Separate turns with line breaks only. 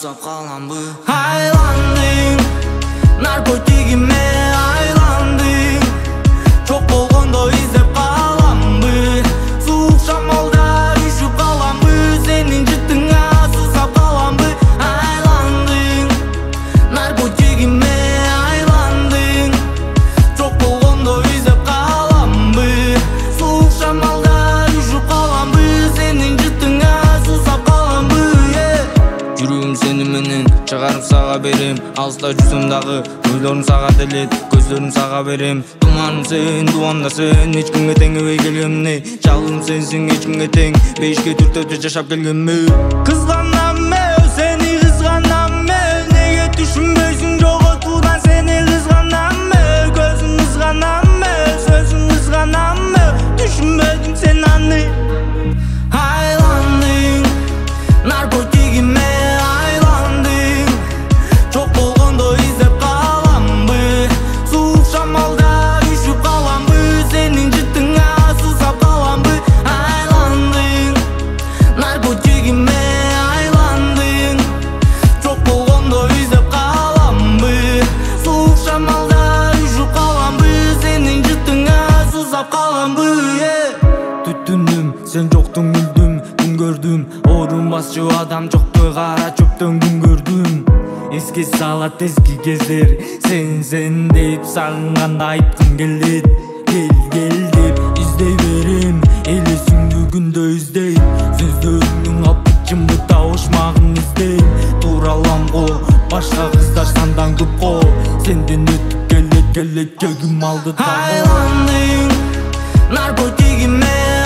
сузап каламбы? Айландың наркотигиме, айландың жок болгондо издеп каламбы? Суук шамалда үшүп каламбы, сенин жытыңа сузап каламбы? Айландың наркотигиме, айландың жок болгондо издеп каламбы? Суук шамалда үшүп каламбы, сенин жытыңа сузап каламбы? Жүрөгүм сени менен чыгарып сага берем, алыста жүрсөм дагы ойлорум сага делет, көздөрүм сага берем. Туманым сен, дубанда сен, эч кимге теңебей келгем не? Жалгым сенсиң, эч кимге тең, бейишке түртөдө жашап келгем мен. Кызганам мен, сени кызганам мен, неге түшүнбөйсүң жоготуудан сени кызганам мен? Көзүң кызганам мен, сөзүң кызганам мен, түшүнбөдүм сен аны. Айландың наркотигиме, айландың жок болгондо издеп каламбы? Суук шамалда үшүп каламбы, сенин жытыңа сузап каламбы? Айландың наркотигиме, айландың жок болгондо издеп каламбы? Суук шамалда үшүп каламбы, сенин жытыңа сузап каламбы? Түтүндүм, сен жоктуң мүлдүм, күн көрдүм, орун басчу адам жоктой кара чөптөн күн көрдүм. Эске салат эски кездер, сен деп сагынганда айткым келет. Кел деп издей берем, элесиңди күндө издейт. Сөздөрүңдүн алпычымды табышмагын издейм. Туралам го, башка кыздар сандан көп го, сенден өтүп келет көгүм алды. Айландың наркотигиме,